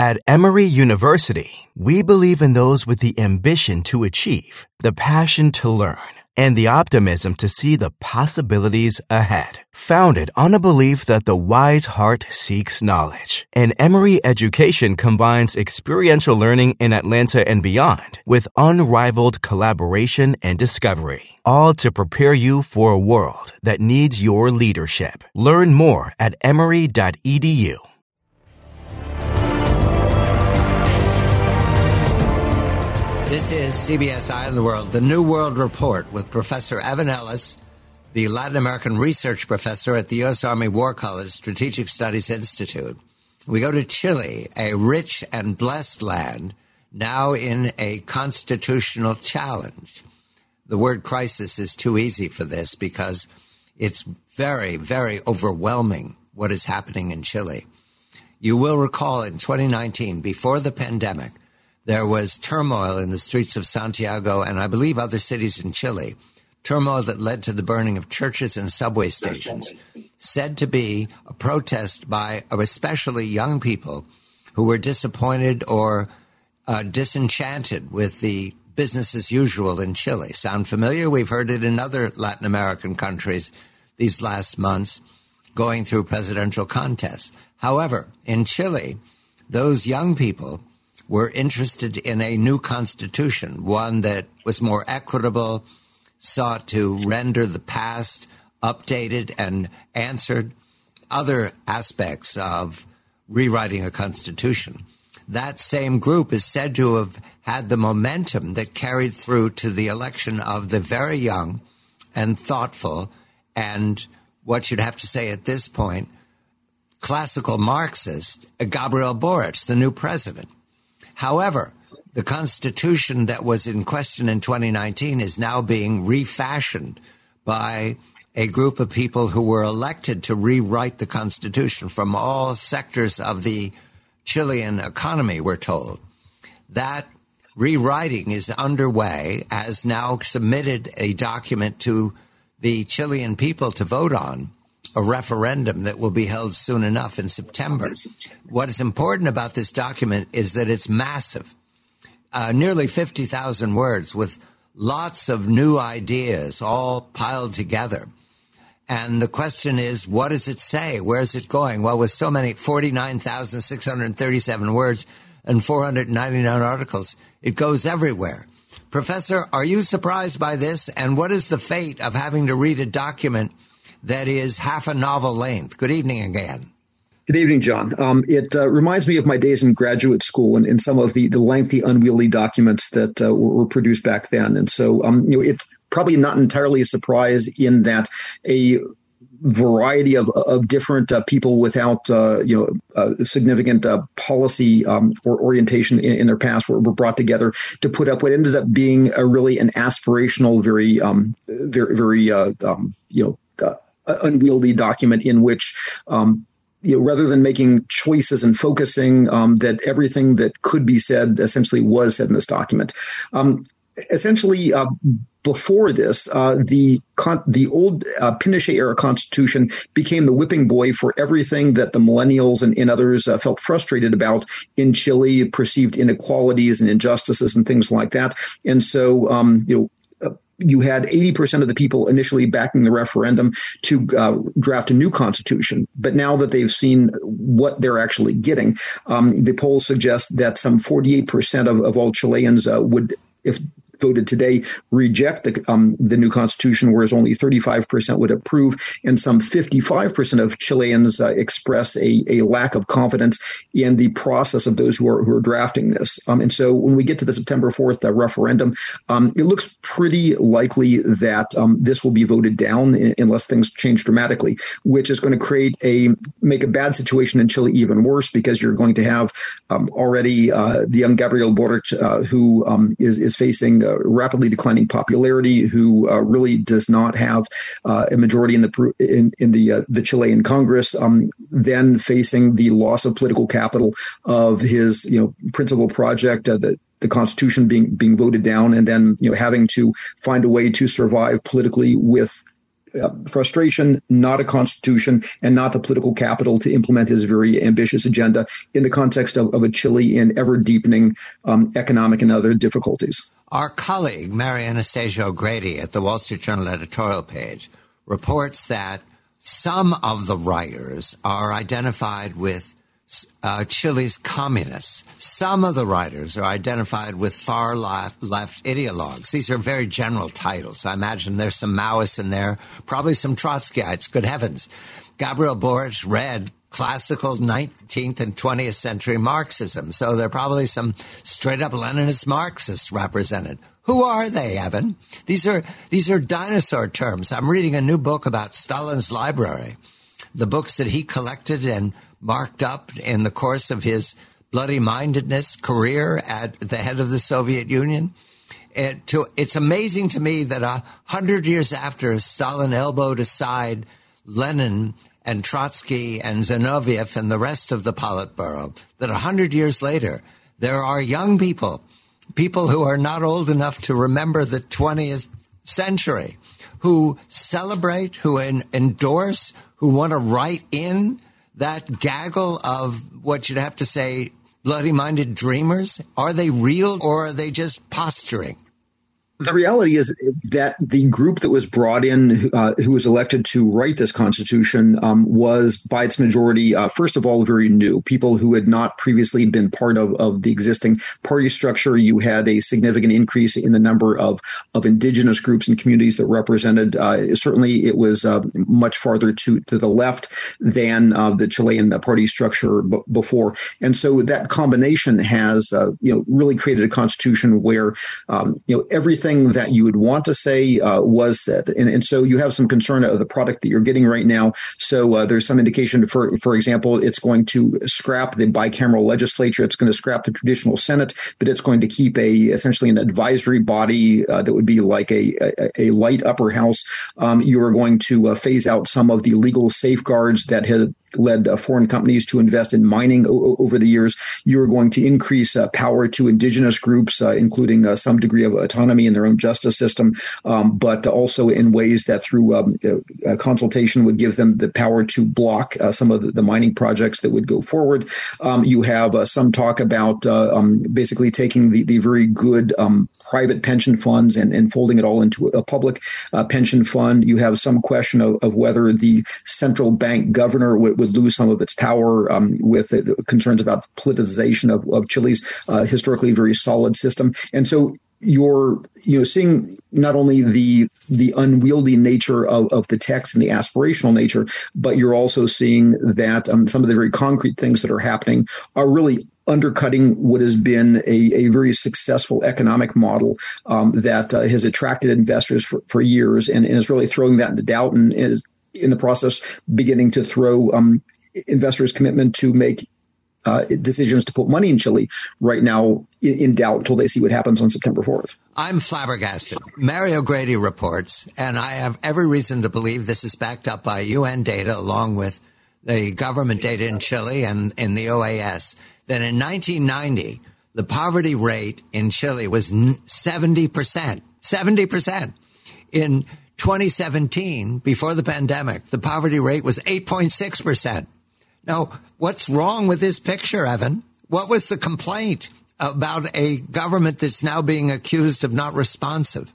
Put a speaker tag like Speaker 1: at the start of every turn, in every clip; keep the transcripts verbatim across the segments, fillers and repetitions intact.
Speaker 1: At Emory University, we believe in those with the ambition to achieve, the passion to learn, and the optimism to see the possibilities ahead. Founded on a belief that the wise heart seeks knowledge, and Emory education combines experiential learning in Atlanta and beyond with unrivaled collaboration and discovery, all to prepare you for a world that needs your leadership. Learn more at emory dot e d u.
Speaker 2: This is C B S Eye on the World, the New World Report, with Professor Evan Ellis, the Latin American research professor at the U S. Army War College Strategic Studies Institute. We go to Chile, a rich and blessed land, now in a constitutional challenge. The word crisis is too easy for this because it's very, very overwhelming what is happening in Chile. You will recall in twenty nineteen, before the pandemic, there was turmoil in the streets of Santiago and I believe other cities in Chile, turmoil that led to the burning of churches and subway stations, said to be a protest by especially young people who were disappointed or uh, disenchanted with the business as usual in Chile. Sound familiar? We've heard it in other Latin American countries these last months going through presidential contests. However, in Chile, those young people were interested in a new constitution, one that was more equitable, sought to render the past updated and answered other aspects of rewriting a constitution. That same group is said to have had the momentum that carried through to the election of the very young and thoughtful and, what you'd have to say at this point, classical Marxist Gabriel Boric, the new president. However, the Constitution that was in question in twenty nineteen is now being refashioned by a group of people who were elected to rewrite the Constitution from all sectors of the Chilean economy, we're told. That rewriting is underway, has now submitted a document to the Chilean people to vote on, a referendum that will be held soon enough in September. What is important about this document is that it's massive, uh, nearly fifty thousand words with lots of new ideas all piled together. And the question is, what does it say? Where is it going? Well, with so many, forty-nine thousand six hundred thirty-seven words and four hundred ninety-nine articles, it goes everywhere. Professor, are you surprised by this? And what is the fate of having to read a document that is half a novel length? Good evening again.
Speaker 3: Good evening, John. Um, it uh, reminds me of my days in graduate school and, and some of the, the lengthy, unwieldy documents that uh, were, were produced back then. And so um, you know, it's probably not entirely a surprise in that a variety of, of different uh, people without uh, you know uh, significant uh, policy um, or orientation in, in their past were, were brought together to put up what ended up being a really an aspirational, very, um, very, very uh, um, you know, uh, unwieldy document in which, um, you know, rather than making choices and focusing, um, that everything that could be said essentially was said in this document. Um, essentially, uh, before this, uh, the con- the old uh, Pinochet-era constitution became the whipping boy for everything that the millennials and, and others uh, felt frustrated about in Chile, perceived inequalities and injustices and things like that. And so, um, you know, you had eighty percent of the people initially backing the referendum to uh, draft a new constitution. But now that they've seen what they're actually getting, um, the polls suggest that some forty-eight percent of, of all Chileans uh, would, if voted today, reject the um, the new constitution, whereas only thirty-five percent would approve, and some fifty-five percent of Chileans uh, express a, a lack of confidence in the process of those who are who are drafting this. Um, and so when we get to the September fourth uh, referendum, um, it looks pretty likely that um, this will be voted down in, unless things change dramatically, which is going to create a make a bad situation in Chile even worse, because you're going to have um, already uh, the young Gabriel Boric, uh, who um, is is facing uh, rapidly declining popularity, who uh, really does not have uh, a majority in the in, in the uh, the Chilean Congress, um, then facing the loss of political capital of his you know principal project, uh, the the Constitution being being voted down, and then you know having to find a way to survive politically with uh, frustration, not a constitution, and not the political capital to implement his very ambitious agenda in the context of, of a Chile in ever-deepening um, economic and other difficulties.
Speaker 2: Our colleague, Mary Anastasia O'Grady, at the Wall Street Journal editorial page, reports that some of the writers are identified with uh, Chile's communists. Some of the writers are identified with far left, left ideologues. These are very general titles. I imagine there's some Maoists in there, probably some Trotskyites. Good heavens. Gabriel Boric read classical nineteenth and twentieth century Marxism, so there are probably some straight-up Leninist Marxists represented. Who are they, Evan? These are these are dinosaur terms. I'm reading a new book about Stalin's library, the books that he collected and marked up in the course of his bloody-mindedness career at the head of the Soviet Union. It, to, it's amazing to me that a hundred years after Stalin elbowed aside Lenin and Trotsky and Zinoviev and the rest of the Politburo, that a hundred years later, there are young people, people who are not old enough to remember the twentieth century, who celebrate, who en- endorse, who want to write in that gaggle of what you'd have to say bloody-minded dreamers. Are they real or are they just posturing?
Speaker 3: The reality is that the group that was brought in, uh, who was elected to write this Constitution, um, was by its majority, uh, first of all, very new. People who had not previously been part of, of the existing party structure. You had a significant increase in the number of, of indigenous groups and communities that represented. Uh, certainly, it was uh, much farther to, to the left than uh, the Chilean party structure b- before. And so that combination has uh, you know, really created a constitution where um, you know, everything that you would want to say uh, was said. And, and so you have some concern of the product that you're getting right now. So uh, there's some indication, for for example, it's going to scrap the bicameral legislature. It's going to scrap the traditional Senate, but it's going to keep a essentially an advisory body uh, that would be like a, a, a light upper house. Um, you are going to uh, phase out some of the legal safeguards that had led uh, foreign companies to invest in mining o- over the years. You're going to increase uh, power to indigenous groups, uh, including uh, some degree of autonomy in their own justice system, um, but also in ways that through um, uh, consultation would give them the power to block uh, some of the, the mining projects that would go forward. Um, you have uh, some talk about uh, um, basically taking the, the very good um, private pension funds and, and folding it all into a public uh, pension fund. You have some question of, of whether the central bank governor would, would lose some of its power um, with uh, concerns about politicization of, of Chile's uh, historically very solid system. And so you're you know seeing not only the the unwieldy nature of, of the text and the aspirational nature, but you're also seeing that um, some of the very concrete things that are happening are really undercutting what has been a, a very successful economic model um, that uh, has attracted investors for, for years and, and is really throwing that into doubt and is in the process beginning to throw um, investors' commitment to make uh, decisions to put money in Chile right now in, in doubt until they see what happens on September fourth.
Speaker 2: I'm flabbergasted. Mary O'Grady reports, and I have every reason to believe this is backed up by U N data along with the government data in Chile and in the O A S, that in nineteen ninety, the poverty rate in Chile was seventy percent. seventy percent. In twenty seventeen, before the pandemic, the poverty rate was eight point six percent. Now, what's wrong with this picture, Evan? What was the complaint about a government that's now being accused of not responsive?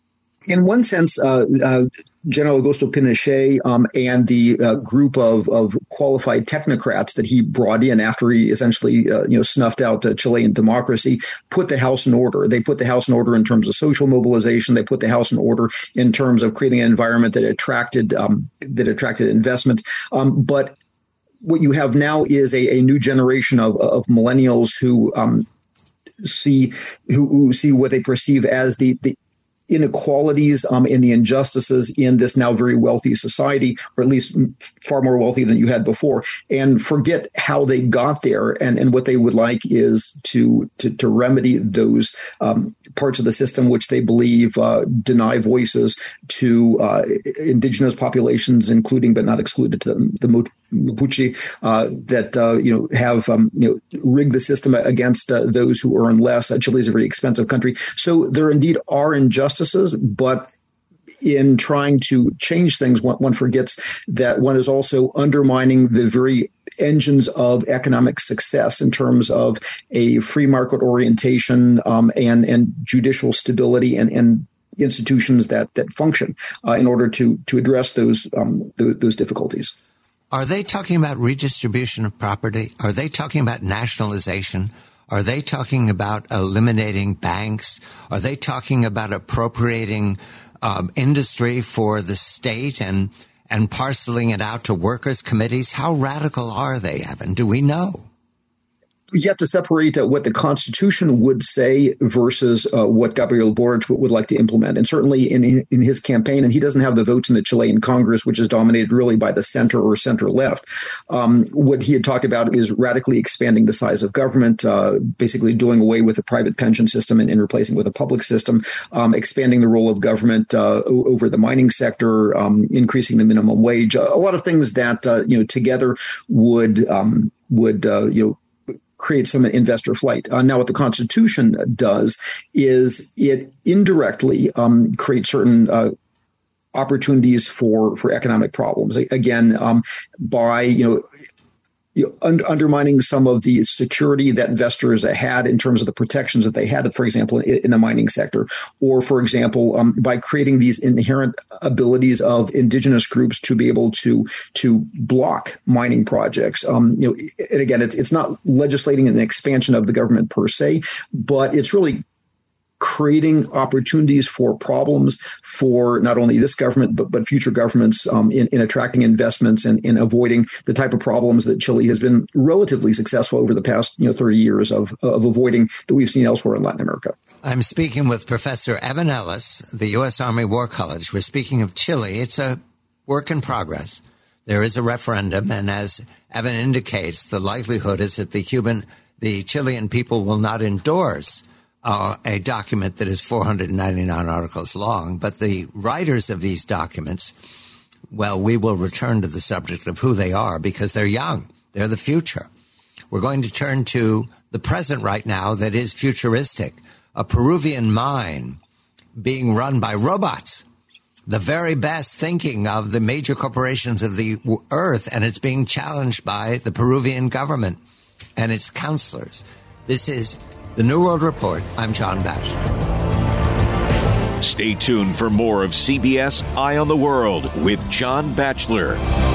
Speaker 3: In one sense, uh, uh, General Augusto Pinochet um, and the uh, group of, of qualified technocrats that he brought in after he essentially uh, you know snuffed out uh, Chilean democracy put the house in order. They put the house in order in terms of social mobilization. They put the house in order in terms of creating an environment that attracted um, that attracted investment. Um, but what you have now is a, a new generation of, of millennials who um, see who, who see what they perceive as the the inequalities um, and the injustices in this now very wealthy society, or at least far more wealthy than you had before, and forget how they got there. And, and what they would like is to to, to remedy those um, parts of the system which they believe uh, deny voices to uh, indigenous populations, including but not excluded to the Mapuche, uh, that uh, you know have um, you know rigged the system against uh, those who earn less. Uh, Chile is a very expensive country, so there indeed are injustices. But in trying to change things, one, one forgets that one is also undermining the very engines of economic success in terms of a free market orientation um, and, and judicial stability and, and institutions that that function uh, in order to to address those um, th- those difficulties.
Speaker 2: Are they talking about redistribution of property? Are they talking about nationalization? Are they talking about eliminating banks? Are they talking about appropriating um, industry for the state and and parceling it out to workers' committees? How radical are they, Evan? Do we know?
Speaker 3: You have to separate uh, what the Constitution would say versus uh, what Gabriel Boric would like to implement. And certainly in in his campaign, and he doesn't have the votes in the Chilean Congress, which is dominated really by the center or center left. Um, what he had talked about is radically expanding the size of government, uh, basically doing away with the private pension system and, and replacing it with a public system, um, expanding the role of government uh, over the mining sector, um, increasing the minimum wage, a lot of things that, uh, you know, together would, um, would, uh, you know, create some investor flight. Uh, now, what the Constitution does is it indirectly um, creates certain uh, opportunities for for economic problems. Again, um, by you know. You know, un- undermining some of the security that investors had in terms of the protections that they had, for example, in, in the mining sector, or, for example, um, by creating these inherent abilities of indigenous groups to be able to to block mining projects. Um, you know, and again, it's it's not legislating an expansion of the government per se, but it's really creating opportunities for problems for not only this government, but, but future governments um, in, in attracting investments and in avoiding the type of problems that Chile has been relatively successful over the past you know thirty years of, of avoiding that we've seen elsewhere in Latin America.
Speaker 2: I'm speaking with Professor Evan Ellis, the U S Army War College. We're speaking of Chile. It's a work in progress. There is a referendum, and as Evan indicates, the likelihood is that the Cuban, the Chilean people will not endorse Uh, a document that is four hundred ninety-nine articles long. But the writers of these documents, well, we will return to the subject of who they are because they're young. They're the future. We're going to turn to the present right now that is futuristic. A Peruvian mine being run by robots, the very best thinking of the major corporations of the earth, and it's being challenged by the Peruvian government and its counselors. This is The New World Report. I'm John Batchelor.
Speaker 4: Stay tuned for more of C B S Eye on the World with John Batchelor.